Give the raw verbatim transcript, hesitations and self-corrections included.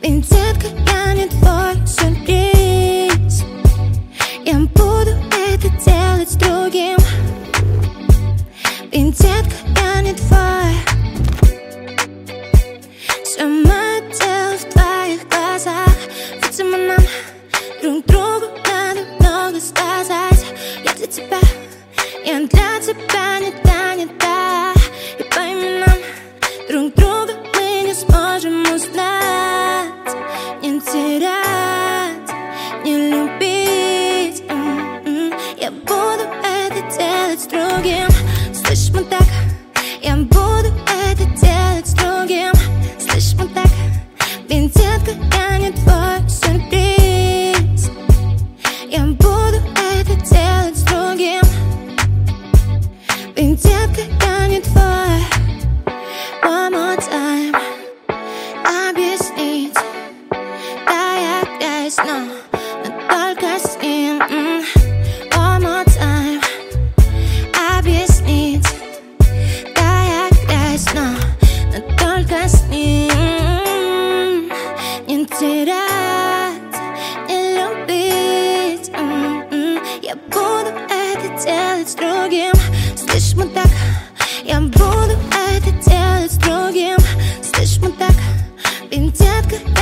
Ведь, детка, я не твой сюрприз. Я буду это делать с другим. Ведь, детка, я не твой. Все мое дело в твоих глазах. Видимо, нам друг другу надо много сказать. Я для тебя, я для тебя не та, не та. И по именам друг друга мы не сможем узнать. Не терять, не любить. М-м-м. Я буду это делать с другим. Слышь, мы так, я буду это делать с другим. Слышь, мы так, ведь, детка, я не твой сюрприз. Я буду это делать с другим. Ведь, детка, я не твой. One more time объяснить. Да, я грязь, но, но только с ним. One more time объяснить. Да, я грязь, но, но только с ним. Не терять, не любить. Я буду это делать с другим. Слышь, мы так, я буду это делать с другим. Слышь, мы так, ведь, детка,